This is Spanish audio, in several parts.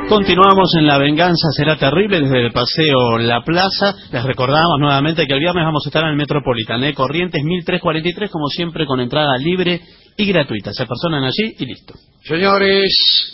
Continuamos en La Venganza Será Terrible desde el Paseo La Plaza. Les recordamos nuevamente que el viernes vamos a estar en el Metropolitan, Corrientes 1343, como siempre, con entrada libre y gratuita. Se personan allí y listo. Señores,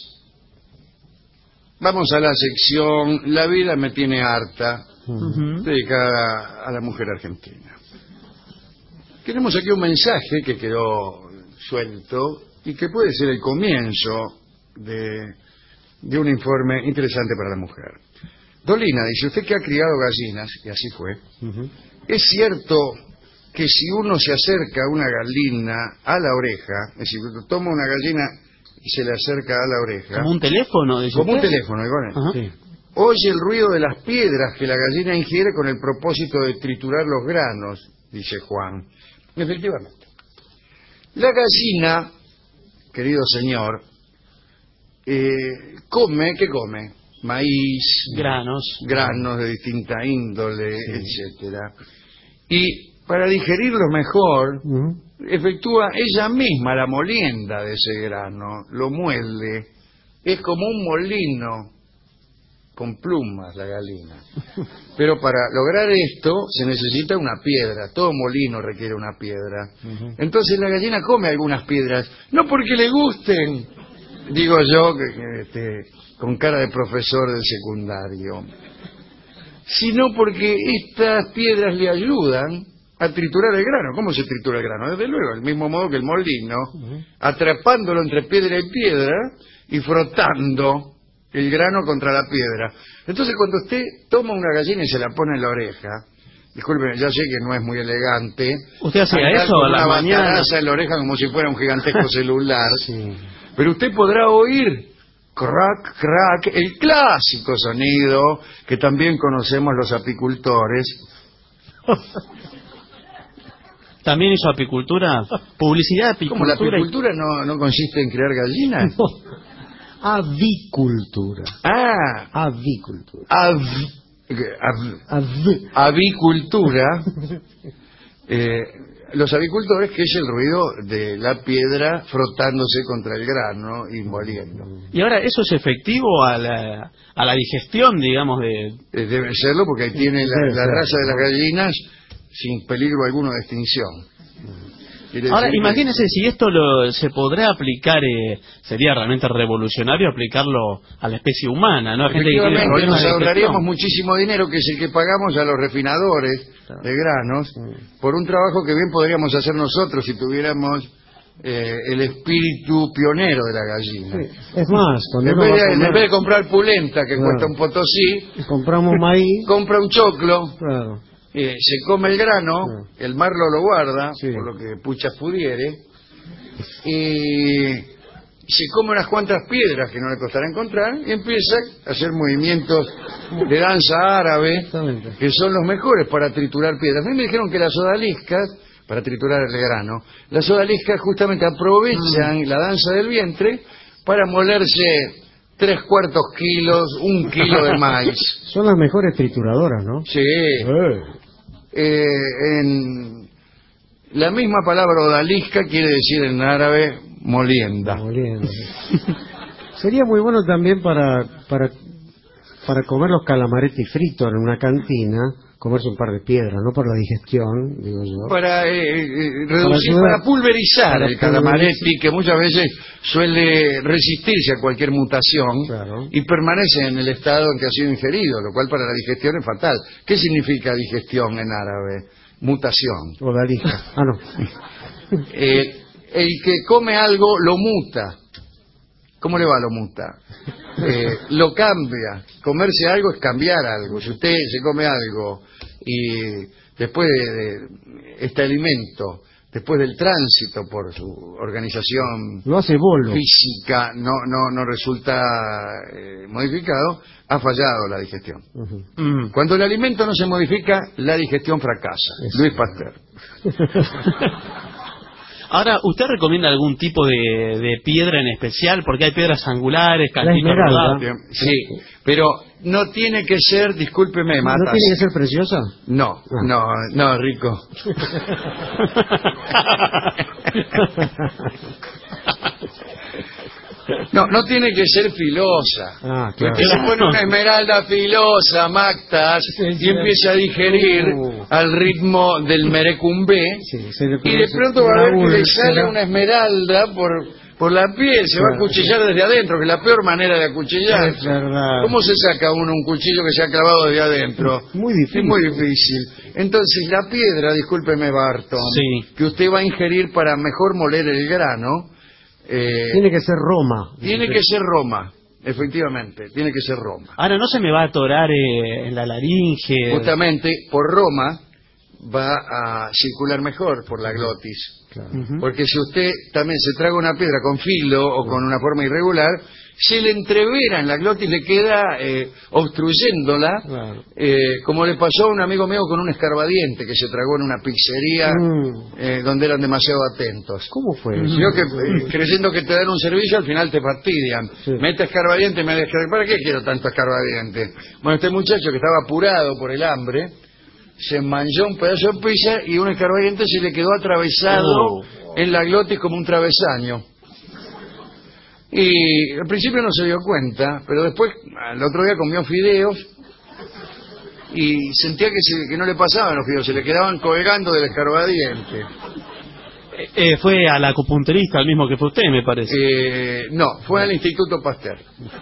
vamos a la sección La vida me tiene harta, dedicada a la mujer argentina. Tenemos aquí un mensaje que quedó suelto y que puede ser el comienzo de un informe interesante para la mujer. Dolina dice, usted que ha criado gallinas, y así fue, ¿es cierto que si uno se acerca a una gallina a la oreja, es decir, toma una gallina y se le acerca a la oreja... ¿Como un teléfono? Como un teléfono, sí. Oye el ruido de las piedras que la gallina ingiere con el propósito de triturar los granos, dice Juan. Efectivamente. La gallina, querido señor, come, ¿qué come? Maíz, granos de distinta índole, etcétera. Y para digerirlo mejor, efectúa ella misma la molienda de ese grano, lo muelde. Es como un molino con plumas la gallina. Pero para lograr esto se necesita una piedra, todo molino requiere una piedra. Entonces la gallina come algunas piedras, no porque le gusten, digo yo, con cara de profesor del secundario, sino porque estas piedras le ayudan a triturar el grano. ¿Cómo se tritura el grano? Desde luego, del mismo modo que el molino, atrapándolo entre piedra y piedra y frotando el grano contra la piedra. Entonces, cuando usted toma una gallina y se la pone en la oreja, disculpen, ya sé que no es muy elegante. ¿Usted hacía eso a la mañana? En la oreja como si fuera un gigantesco celular. Pero usted podrá oír crack, crack, el clásico sonido que también conocemos los apicultores. ¿También hizo apicultura? ¿Publicidad de apicultura? ¿Cómo la apicultura no consiste en crear gallinas? No. Avicultura. Avicultura. Avicultura. Los avicultores, que es el ruido de la piedra frotándose contra el grano y moliendo. ¿Y ahora eso es efectivo a la digestión, digamos, de...? Debe serlo, porque ahí tiene la raza de las gallinas sin peligro alguno de extinción. Ahora, imagínese si esto se podrá aplicar, sería realmente revolucionario aplicarlo a la especie humana, ¿no? A gente que tiene problemas nos ahorraríamos muchísimo dinero, que es el que pagamos a los refinadores de granos, por un trabajo que bien podríamos hacer nosotros si tuviéramos el espíritu pionero de la gallina. Es más, en vez de comprar pulenta, que cuesta un potosí, compramos maíz, compra un choclo. Se come el grano, el marlo lo guarda, por lo que puchas pudiere, y se come unas cuantas piedras que no le costará encontrar, y empieza a hacer movimientos de danza árabe, que son los mejores para triturar piedras. A mí me dijeron que las odaliscas, para triturar el grano, las odaliscas justamente aprovechan la danza del vientre para molerse 3/4 kilos, 1 kilo de maíz. Son las mejores trituradoras, ¿no? Sí. En la misma palabra odalisca quiere decir en árabe molienda. Sería muy bueno también para comer los calamaretti fritos en una cantina, comerse un par de piedras, no por la digestión, digo yo. Para reducir, para pulverizar el calamaretti, que muchas veces suele resistirse a cualquier mutación y permanece en el estado en que ha sido ingerido, lo cual para la digestión es fatal. ¿Qué significa digestión en árabe? Mutación. Odalisca. No. El que come algo lo muta. ¿Cómo le va lo muta? Lo cambia. Comerse algo es cambiar algo. Si usted se come algo y después de este alimento, después del tránsito por su organización lo hace bolo. Física, no resulta modificado, ha fallado la digestión. Cuando el alimento no se modifica, la digestión fracasa. Luis Pasteur. Ahora, ¿usted recomienda algún tipo de piedra en especial? Porque hay piedras angulares, cantitos rodados. Sí, pero no tiene que ser, discúlpeme, Matas. ¿No tiene que ser preciosa? No, Rico. No, no tiene que ser filosa. Claro. Usted se pone una esmeralda filosa, Mactas, y empieza a digerir al ritmo del merecumbé, y de pronto va a ver que le sale una esmeralda por la piel, se va a acuchillar desde adentro, que es la peor manera de acuchillar. ¿Cómo se saca uno un cuchillo que se ha clavado desde adentro? Muy difícil. Es muy difícil. Entonces la piedra, discúlpeme Barton, que usted va a ingerir para mejor moler el grano, tiene que ser Roma. Tiene que ser Roma, efectivamente, tiene que ser Roma. Ahora no se me va a atorar en la laringe. Justamente por Roma va a circular mejor por la glotis. Claro. Porque si usted también se traga una piedra con filo o con una forma irregular, se le entrevera en la glotis, le queda obstruyéndola, como le pasó a un amigo mío con un escarbadiente que se tragó en una pizzería donde eran demasiado atentos. ¿Cómo fue? Yo que creyendo que te dan un servicio, al final te fastidian. Mete escarbadiente, me deja, ¿para qué quiero tanto escarbadiente? Bueno, este muchacho que estaba apurado por el hambre, se manchó un pedazo de pizza y un escarbadiente se le quedó atravesado en la glotis como un travesaño. Y al principio no se dio cuenta, pero después, al otro día comió fideos y sentía que no le pasaban los fideos, se le quedaban colgando del escarbadiente. Fue al acupunturista, al mismo que fue usted, me parece. No, fue al Instituto Pasteur.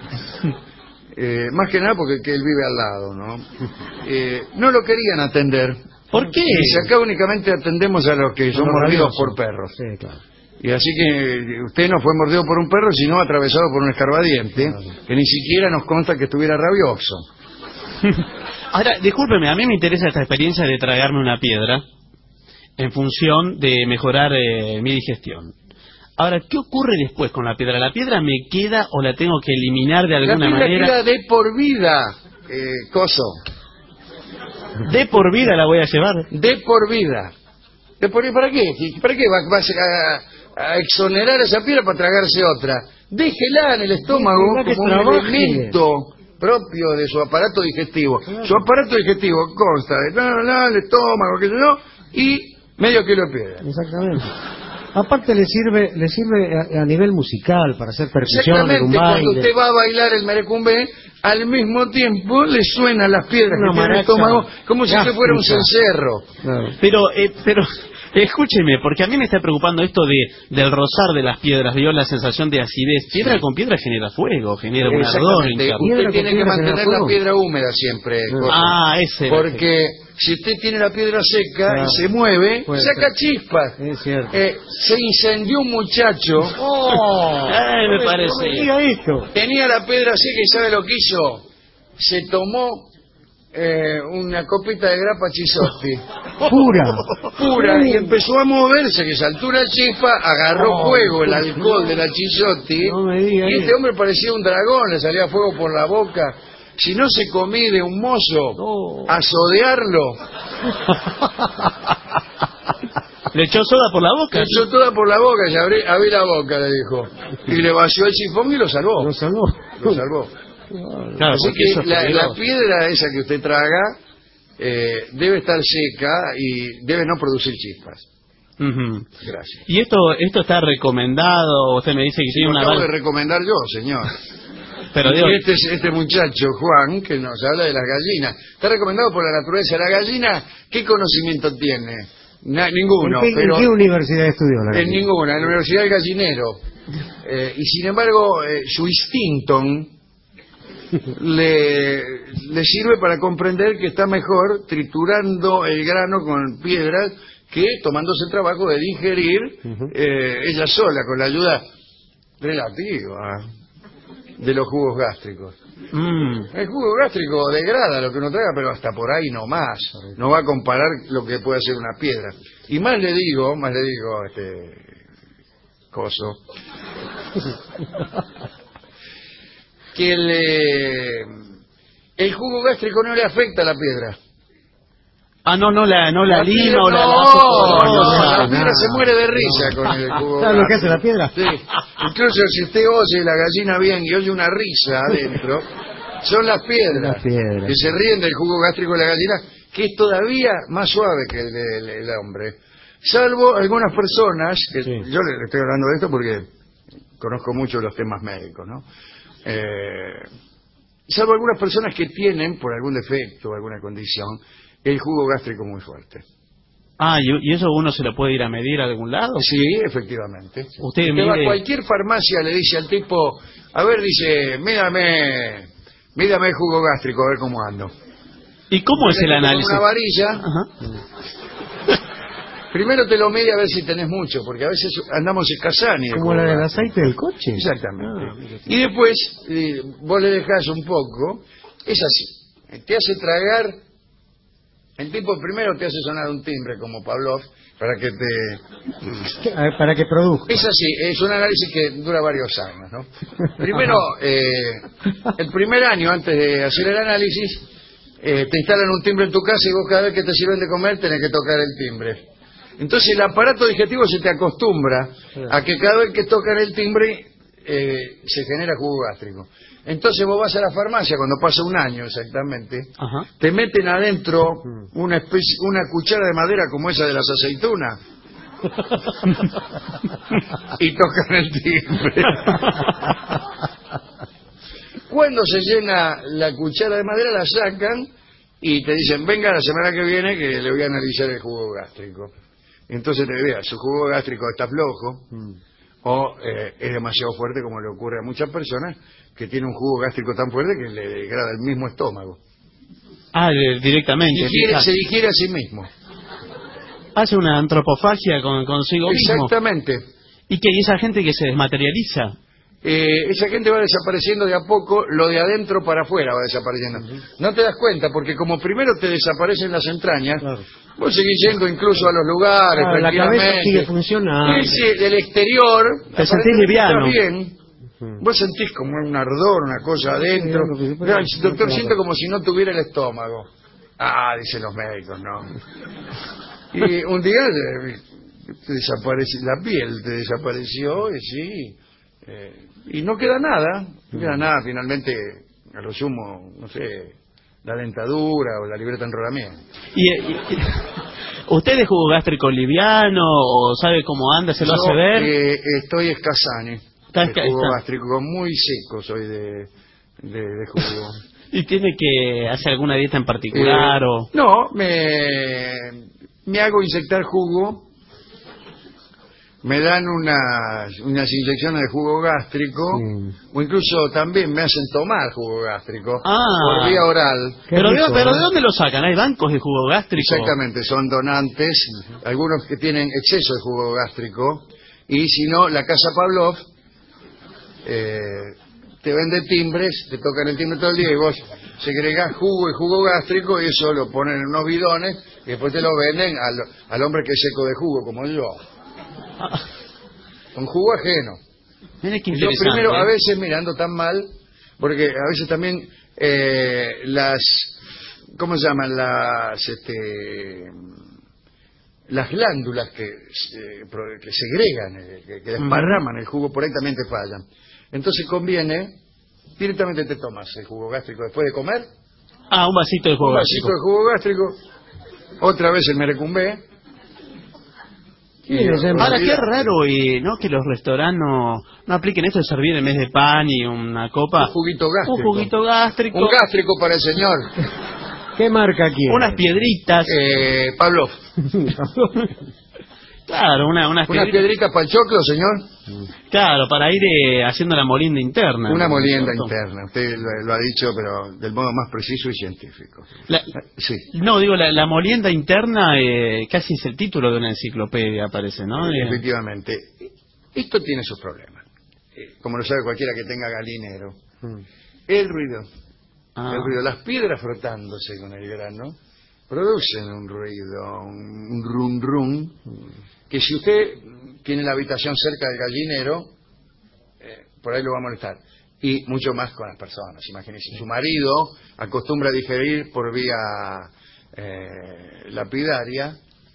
Más que nada porque él vive al lado, ¿no? No lo querían atender. ¿Por qué? Si acá únicamente atendemos a los que son mordidos por perros. Sí, claro. Y así que usted no fue mordido por un perro, sino atravesado por un escarbadiente, que ni siquiera nos consta que estuviera rabioso. Ahora, discúlpeme, a mí me interesa esta experiencia de tragarme una piedra en función de mejorar mi digestión. Ahora, ¿qué ocurre después con la piedra? ¿La piedra me queda o la tengo que eliminar de alguna manera? La piedra queda de por vida, coso. ¿De por vida la voy a llevar? De por vida. ¿De por vida para qué? ¿Para qué vas a exonerar esa piedra para tragarse otra? Déjela en el estómago como un elemento propio de su aparato digestivo. Claro. Su aparato digestivo consta de el estómago, qué sé yo, y medio kilo de piedra. Exactamente. Aparte le sirve a nivel musical para hacer percusión en un baile. Cuando usted va a bailar el merecumbe, al mismo tiempo le suenan las piedras que tiene en el estómago como si usted fuera un cencerro. Claro. Pero escúcheme, porque a mí me está preocupando esto del rozar de las piedras, vio la sensación de acidez. Piedra con piedra genera fuego, genera un ardor. Usted tiene que mantener la piedra húmeda siempre. Ese. Porque si usted tiene la piedra seca y se mueve, saca chispas. Es cierto. Se incendió un muchacho. Me parece. Tenía la piedra seca y ¿sabe lo que hizo? Se tomó una copita de grappa Chisotti. Pura. Y empezó a moverse, que saltó una chispa, agarró fuego el alcohol de la Chisotti. Y este hombre parecía un dragón, le salía fuego por la boca. Si no se comí de un mozo a sodearlo. ¿Le echó soda por la boca? Le echó toda por la boca, y abrí la boca, le dijo. Y le vació el sifón y lo salvó. Lo salvó. Claro, así que la piedra esa que usted traga debe estar seca y debe no producir chispas. Gracias. ¿Y esto está recomendado? Usted me dice que tiene una... Lo acabo de recomendar yo, señor. Pero y este muchacho, Juan, que nos habla de las gallinas, está recomendado por la naturaleza. La gallina, ¿qué conocimiento tiene? Ninguno. ¿En qué universidad estudió la gallina? En ninguna, en la Universidad del Gallinero. Y sin embargo, su instinto le sirve para comprender que está mejor triturando el grano con piedras que tomándose el trabajo de digerir ella sola, con la ayuda relativa de los jugos gástricos. El jugo gástrico degrada lo que uno traga, pero hasta por ahí no más. No va a comparar lo que puede hacer una piedra. Y más le digo coso, que el jugo gástrico no le afecta a la piedra. No la lima o la piedra se muere de risa con el jugo. ¿Sabes lo que hace la piedra? Sí. Incluso si usted oye la gallina bien y oye una risa adentro, son las piedras que se ríen del jugo gástrico de la gallina, que es todavía más suave que el del hombre. Salvo algunas personas, yo le estoy hablando de esto porque conozco mucho los temas médicos, ¿no? Salvo algunas personas que tienen, por algún defecto o alguna condición, el jugo gástrico muy fuerte. ¿Y eso uno se lo puede ir a medir a algún lado? Sí, efectivamente. Usted va a cualquier farmacia, le dice al tipo, a ver, dice, mídame el jugo gástrico, a ver cómo ando. ¿Y cómo es el análisis? Con una varilla. Primero te lo mide a ver si tenés mucho, porque a veces andamos escasani. Como la del aceite del coche. Exactamente. Y después, vos le dejás un poco, es así, te hace tragar, el tipo primero te hace sonar un timbre como Pavlov, para que produzca. Es así, es un análisis que dura varios años, ¿no? Primero, el primer año, antes de hacer el análisis, te instalan un timbre en tu casa y vos cada vez que te sirven de comer tenés que tocar el timbre. Entonces el aparato digestivo se te acostumbra a que cada vez que tocan el timbre se genera jugo gástrico. Entonces vos vas a la farmacia cuando pasa un año exactamente, te meten adentro una cuchara de madera como esa de las aceitunas y tocan el timbre. Cuando se llena la cuchara de madera la sacan y te dicen, venga la semana que viene que le voy a analizar el jugo gástrico. Entonces te vea, su jugo gástrico está flojo o es demasiado fuerte, como le ocurre a muchas personas que tienen un jugo gástrico tan fuerte que le degrada el mismo estómago. Directamente. Se digiere a sí mismo. Hace una antropofagia consigo mismo. Exactamente. ¿Y que esa gente que se desmaterializa? Esa gente va desapareciendo de a poco, lo de adentro para afuera va desapareciendo. No te das cuenta, porque como primero te desaparecen las entrañas, vos seguís yendo incluso a los lugares, la cabeza sigue funcionando. Del exterior, te sentís liviano. Bien. Vos sentís como un ardor, una cosa adentro. Doctor, siento como si no tuviera el estómago. Dicen los médicos, no. Y un día te desapareció la piel, te desapareció y sí. Y no queda nada, finalmente, a lo sumo, no sé, la dentadura o la libreta de enrolamiento. ¿Usted es jugo gástrico liviano o sabe cómo anda, se lo hace ver? Estoy escasani, jugo gástrico muy seco soy de jugo. ¿Y tiene que hacer alguna dieta en particular? No, me hago inyectar jugo. Me dan unas inyecciones de jugo gástrico, o incluso también me hacen tomar jugo gástrico por vía oral. ¿Pero de dónde lo sacan? ¿Hay bancos de jugo gástrico? Exactamente, son donantes, algunos que tienen exceso de jugo gástrico, y si no, la Casa Pavlov te vende timbres, te tocan el timbre todo el día y vos segregás jugo y jugo gástrico y eso lo ponen en unos bidones y después te lo venden al hombre que es seco de jugo, como yo. Con jugo ajeno. Yo primero, a veces mirando tan mal, porque a veces también ¿cómo se llaman? Las glándulas que segregan, que desparraman el jugo, por ahí también te fallan. Entonces conviene, directamente te tomas el jugo gástrico después de comer. Un vasito de jugo gástrico. Un vasito de jugo gástrico, otra vez el merecumbé. Ahora, qué raro ¿no? que los restaurantes no apliquen esto de servir en vez de pan y una copa. Un juguito gástrico. Un juguito gástrico. Un gástrico para el señor. ¿Qué marca quiere? Unas piedritas. Pablo. Claro, unas piedritas para el choclo, señor. Claro, para ir haciendo la molienda interna. Una molienda interna. Usted lo ha dicho, pero del modo más preciso y científico. Sí. No, digo, la molienda interna casi es el título de una enciclopedia, parece, ¿no? Efectivamente. Esto tiene sus problemas. Como lo sabe cualquiera que tenga galinero. El ruido. Las piedras frotándose con el grano producen un ruido, un rum rum, que si usted tiene la habitación cerca del gallinero, por ahí lo va a molestar. Y mucho más con las personas. Imagínese, su marido acostumbra a digerir por vía lapidaria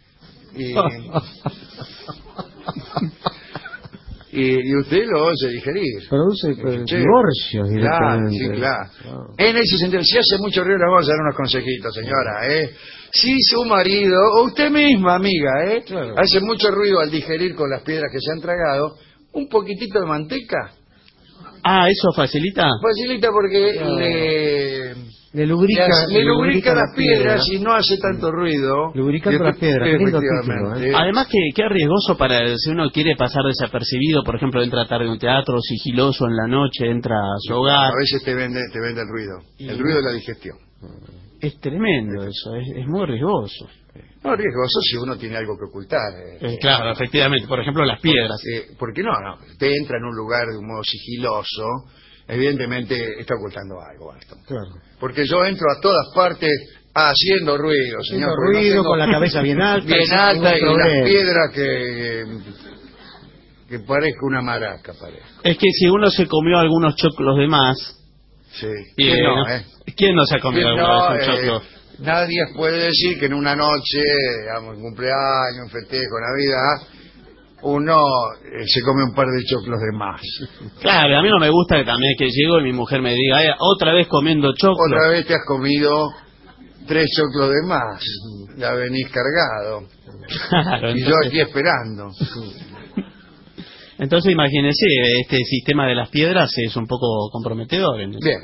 y usted lo oye digerir. Produce divorcios directamente. Sí, claro. En ese sentido, si hace mucho ruido, le vamos a dar unos consejitos, señora. Si su marido, o usted misma, amiga, hace mucho ruido al digerir con las piedras que se han tragado, un poquitito de manteca. Ah, ¿eso facilita? Facilita porque le lubrica las piedras y no hace tanto ruido. Lubricando las piedras, efectivamente. Además que es riesgoso para si uno quiere pasar desapercibido, por ejemplo, entra tarde a un teatro, sigiloso en la noche, entra a su hogar. A veces te vende el ruido, el ruido de la digestión. Es tremendo eso, es muy riesgoso. No, riesgoso si uno tiene algo que ocultar. Claro, efectivamente, por ejemplo las piedras. Porque no, usted entra en un lugar de un modo sigiloso, evidentemente está ocultando algo, Barton. Claro. Porque yo entro a todas partes haciendo ruido, señor. Haciendo ruido, con la cabeza bien alta. Bien alta y las piedras que parezca una maraca, parezca. Es que si uno se comió algunos choclos de más... Sí. ¿Quién no se ha comido alguna vez un choclo? Nadie puede decir que en una noche, digamos, un cumpleaños, un festejo, Navidad, uno se come un par de choclos de más. Claro, a mí no me gusta que también que llego y mi mujer me diga, otra vez comiendo choclos. Otra vez te has comido 3 choclos de más, ya venís cargado. Claro, y yo aquí esperando. Entonces imagínese, este sistema de las piedras es un poco comprometedor. Bien,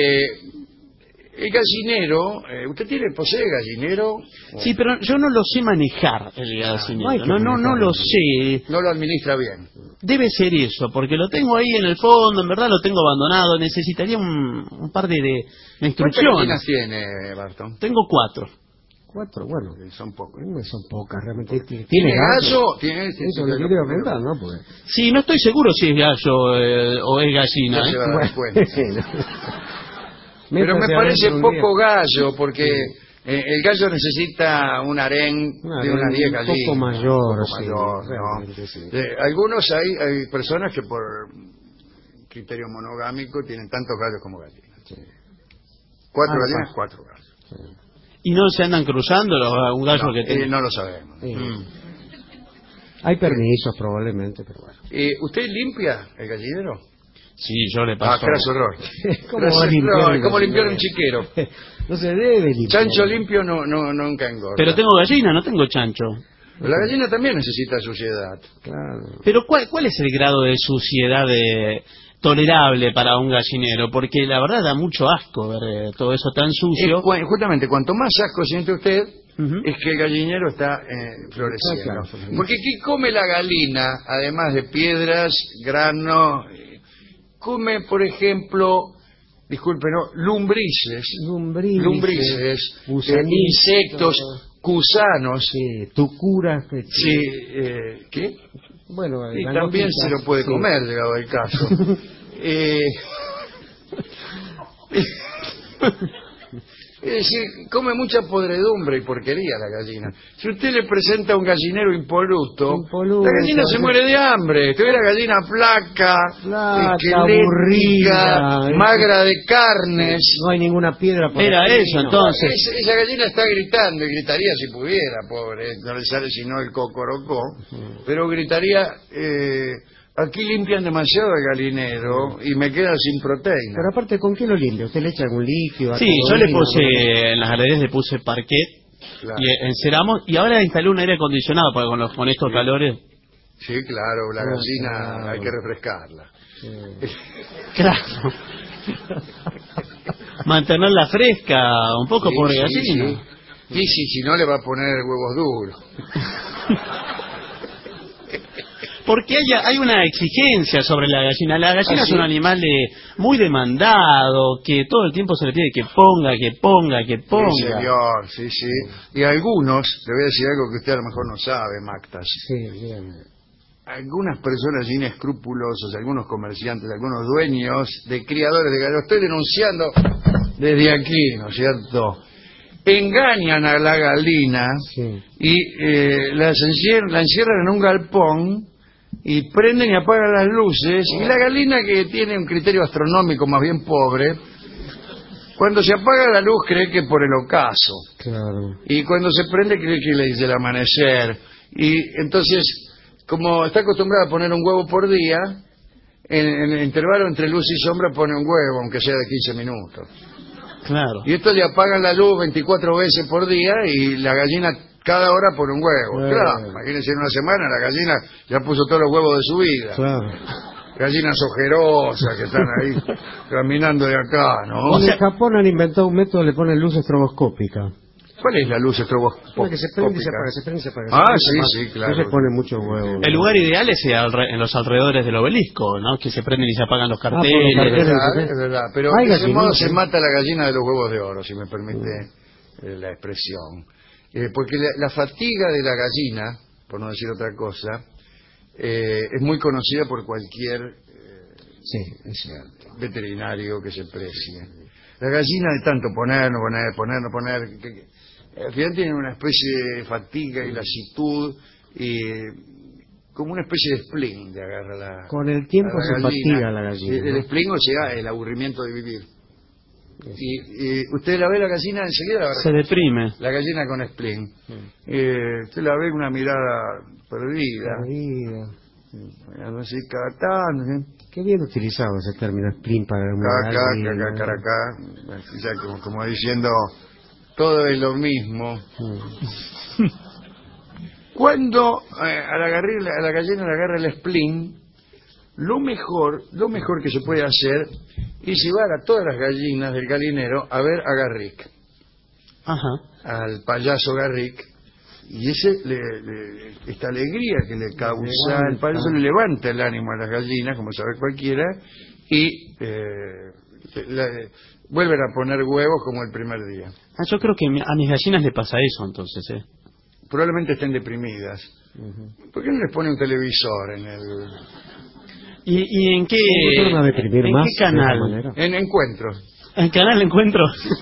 el gallinero, ¿usted posee gallinero? Sí, pero yo no lo sé manejar, el gallinero. No lo sé. No lo administra bien. Debe ser eso, porque lo tengo ahí en el fondo, en verdad lo tengo abandonado. Necesitaría un par de instrucciones. ¿Cuántas gallinas tiene, Barton? Tengo 4. 4, bueno. Son pocas. Son pocas, realmente. ¿Tiene gallo? Eso le quiero preguntar, ¿no? Porque... Sí, no estoy seguro si es gallo o es gallina. No se va a dar cuenta. Pero me parece poco gallo, porque el gallo necesita un harén de unas 10 gallinas. Un poco mayor, ¿no? Sí. Algunos hay personas que por criterio monogámico tienen tantos gallos como gallinas. Sí. 4 gallinas, 4 gallos. Sí. ¿Y no se andan cruzando un gallo que tiene? No lo sabemos. Sí. Hay permisos probablemente, pero bueno. ¿Usted limpia el gallinero? Sí, yo le paso. Craso horror. ¿Cómo limpiar un chiquero? No se debe limpiar. Chancho limpio nunca engorda. Pero tengo gallina, no tengo chancho. La gallina también necesita suciedad. Claro. Pero ¿cuál es el grado de suciedad tolerable para un gallinero? Porque la verdad da mucho asco ver todo eso tan sucio. Justamente, cuanto más asco siente usted, es que el gallinero está floreciendo. Claro. Porque ¿qué come la galina, además de piedras, grano? Come, por ejemplo, lombrices, insectos, gusanos, tucuras, ¿qué? Bueno, y también se lo puede comer, llegado el caso. Es decir, come mucha podredumbre y porquería la gallina. Si usted le presenta un gallinero impoluto, la gallina se muere de hambre. Usted ve la gallina flaca, aburrida, magra de carnes. No hay ninguna piedra por Era eso, entonces. Esa gallina está gritando, y gritaría si pudiera, pobre. No le sale sino el cocorocó. Pero gritaría... Aquí limpian demasiado el galinero y me queda sin proteína. Pero aparte, ¿con qué lo limpia? ¿Usted le echa algún líquido? Sí, yo le puse, en las galerías le puse parquet, claro. Y enceramos, y ahora instalé un aire acondicionado, porque con estos calores... Sí, claro, la gallina hay que refrescarla. Sí. Claro. Mantenerla fresca, un poco, pobre gallina. Sí, si no le va a poner huevos duros. Porque hay una exigencia sobre la gallina. La gallina es un animal muy demandado, que todo el tiempo se le pide que ponga. Sí, señor, sí. Y algunos, le voy a decir algo que usted a lo mejor no sabe, Mactas. Sí, bien. Algunas personas inescrupulosas, algunos comerciantes, algunos dueños de criadores de gallos, lo estoy denunciando desde aquí, ¿no es cierto? Engañan a la gallina y la encierran en un galpón y prenden y apagan las luces, y la gallina, que tiene un criterio astronómico más bien pobre, cuando se apaga la luz cree que por el ocaso, claro. Y cuando se prende cree que le dice el amanecer, y entonces, como está acostumbrada a poner un huevo por día, en el intervalo entre luz y sombra pone un huevo, aunque sea de 15 minutos. Claro. Y esto le apagan la luz 24 veces por día, y la gallina cada hora por un huevo. Claro, imagínense, en una semana la gallina ya puso todos los huevos de su vida. Claro. Gallinas ojerosas que están ahí caminando de acá, ¿no? En Japón han inventado un método, le ponen luz estroboscópica. ¿Cuál es la luz estroboscópica? Que se prende y se apaga, se prende y se apaga. Ah, sí, claro. No se pone mucho huevo. El lugar ideal es en los alrededores del obelisco, ¿no? Que se prenden y se apagan los carteles. Es verdad, pero de ese modo se mata la gallina de los huevos de oro, si me permite la expresión. Porque la fatiga de la gallina, por no decir otra cosa, es muy conocida por cualquier veterinario que se precie. La gallina de tanto poner, al final tiene una especie de fatiga y lasitud y como una especie de spleen de agarra con el tiempo se fatiga la gallina. El spleen, o sea, el aburrimiento de vivir. Y usted la ve la gallina enseguida se deprime. La gallina con spleen. Usted la ve con una mirada perdida. Así, Qué bien utilizado ese término spleen para como diciendo todo es lo mismo. Cuando a la gallina le agarra el spleen, lo mejor que se puede hacer es llevar a todas las gallinas del gallinero a ver a Garrick. Al payaso Garrick. Y esta alegría que le causa el payaso le levanta el ánimo a las gallinas, como sabe cualquiera, y vuelven a poner huevos como el primer día. Yo creo que a mis gallinas le pasa eso, entonces. Probablemente estén deprimidas. ¿Por qué no les pone un televisor en el... ¿Y en qué canal? En Encuentro. ¿En Canal Encuentro?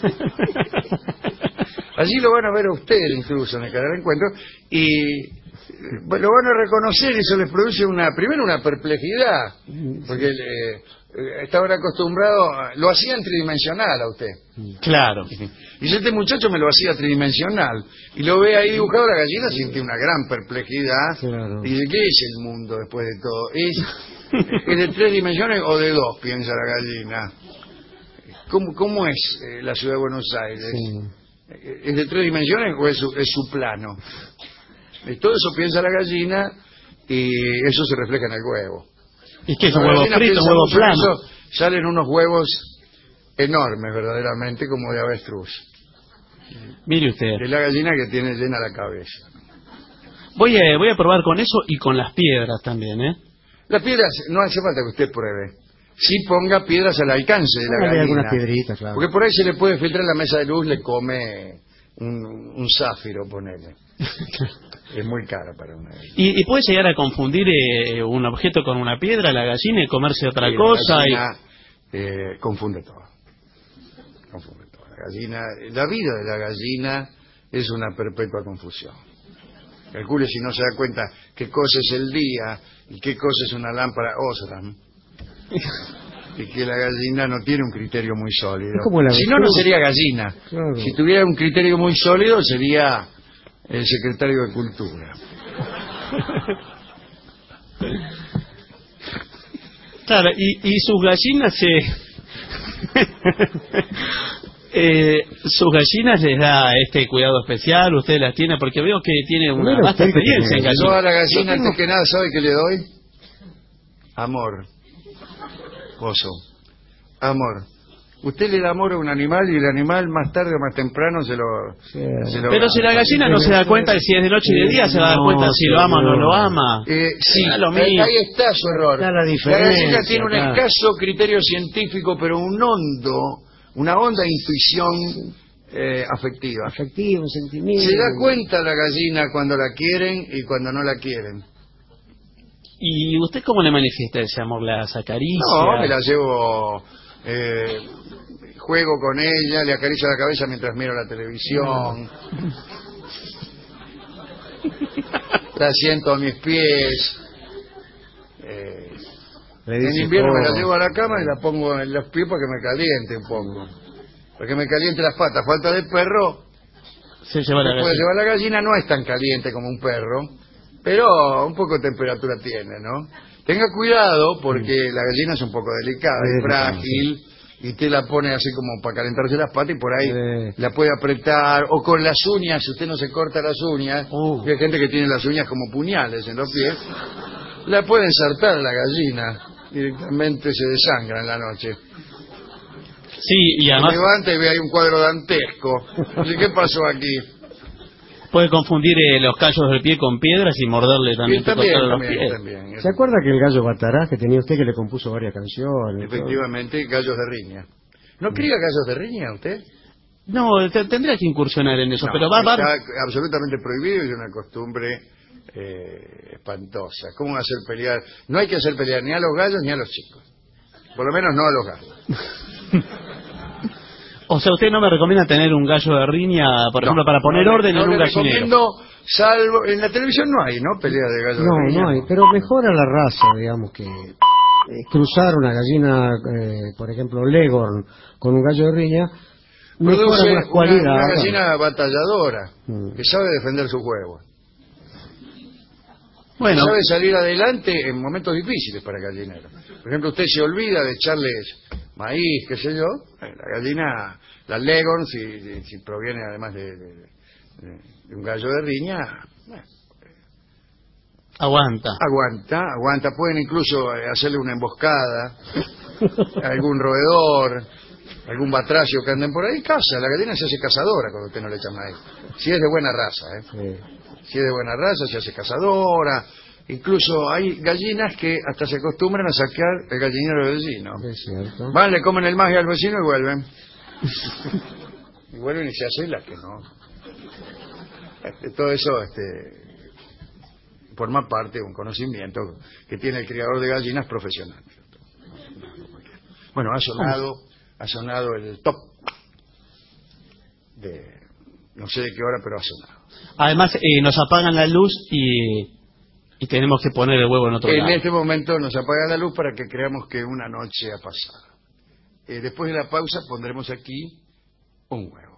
Allí lo van a ver a ustedes incluso en el Canal Encuentro y lo van a reconocer y eso les produce primero una perplejidad, porque estaban acostumbrados, lo hacían tridimensional a usted. Claro. Y este muchacho me lo hacía tridimensional y lo ve ahí dibujado, la gallina siente una gran perplejidad. Claro. Y dice, ¿qué es el mundo después de todo? ¿Es de 3 dimensiones o de 2? Piensa la gallina. ¿Cómo es la ciudad de Buenos Aires? Sí. ¿Es de 3 dimensiones o es su plano? Todo eso piensa la gallina y eso se refleja en el huevo. ¿Y qué es un huevo frito, un huevo plano? Salen unos huevos enormes, verdaderamente, como de avestruz. Mire usted. Es la gallina que tiene llena la cabeza. Voy a probar con eso y con las piedras también, Las piedras, no hace falta que usted pruebe. Sí ponga piedras al alcance de la gallina. Algunas piedritas, claro. Porque por ahí se le puede filtrar en la mesa de luz, le come un záfiro, ponele. Es muy caro para una gallina. ¿Y puede llegar a confundir un objeto con una piedra, la gallina, y comerse otra cosa? La gallina confunde todo. La vida de la gallina es una perpetua confusión. Calcule si no se da cuenta qué cosa es el día y qué cosa es una lámpara Osram. Y que la gallina no tiene un criterio muy sólido. Si no, no sería gallina. Claro. Si tuviera un criterio muy sólido, sería el secretario de Cultura. Claro, y sus gallinas sus gallinas les da este cuidado especial, usted las tiene, porque veo que tiene una vasta experiencia en gallinas. Yo a la gallina, antes que nada, ¿sabe qué le doy? Amor. Oso. Amor. Usted le da amor a un animal y el animal más tarde o más temprano se lo pero si la gallina no se da cuenta de si es de noche y de día, se va a dar cuenta si lo ama o no lo ama. Sí, ahí está su error. Está la gallina tiene un escaso criterio científico, pero una honda intuición afectiva. Afectivo, sentimiento. Se da cuenta la gallina cuando la quieren y cuando no la quieren. ¿Y usted cómo le manifiesta ese amor? ¿Las acaricia? No, me la llevo, juego con ella, le acaricio la cabeza mientras miro la televisión, la siento a mis pies. En invierno me la llevo a la cama y la pongo en los pies para que me caliente un poco, para que me caliente las patas. Falta de perro, se lleva la gallina. La gallina no es tan caliente como un perro, pero un poco de temperatura tiene, ¿no? Tenga cuidado porque la gallina es un poco delicada, es frágil y usted la pone así como para calentarse las patas y por ahí la puede apretar, o con las uñas, si usted no se corta las uñas, y hay gente que tiene las uñas como puñales en los pies, la puede ensartar a la gallina, directamente se desangra en la noche. Sí, y además... Se levanta y ve ahí un cuadro dantesco. ¿Qué pasó aquí? Puede confundir los callos del pie con piedras y morderle también. También. ¿Se acuerda que el gallo Batarás que tenía usted que le compuso varias canciones? Efectivamente, gallos de riña. ¿No cría gallos de riña usted? No, tendría que incursionar en eso, no, pero está absolutamente prohibido y es una costumbre espantosa. ¿Cómo hacer pelear? No hay que hacer pelear ni a los gallos ni a los chicos. Por lo menos no a los gallos. O sea, ¿usted no me recomienda tener un gallo de riña, por ejemplo, para poner orden en un gallinero? Salvo, en la televisión no hay, ¿no? Pelea de gallo de riña. No hay, pero mejora la raza, digamos, que cruzar una gallina, por ejemplo, Leghorn, con un gallo de riña, mejora unas cualidades. Una gallina batalladora, que sabe defender sus huevos. Bueno. Sabe salir adelante en momentos difíciles para el gallinero. Por ejemplo, usted se olvida de echarles maíz, qué sé yo, la gallina, la Leghorn, si proviene además de un gallo de riña, aguanta. Pueden incluso hacerle una emboscada a algún roedor, algún batracio que anden por ahí, caza. La gallina se hace cazadora cuando usted no le echa maíz. Si es de buena raza, Si es de buena raza, se hace cazadora. Incluso hay gallinas que hasta se acostumbran a saquear el gallinero del vecino. Es cierto. Van, le comen el maíz al vecino y vuelven. Y vuelven y se hacen las que no. Todo eso forma parte de un conocimiento que tiene el criador de gallinas profesional. Bueno, ha sonado el top de no sé de qué hora, pero ha sonado. Además, nos apagan la luz y tenemos que poner el huevo en otro lado. En este momento nos apagan la luz para que creamos que una noche ha pasado. Después de la pausa pondremos aquí un huevo.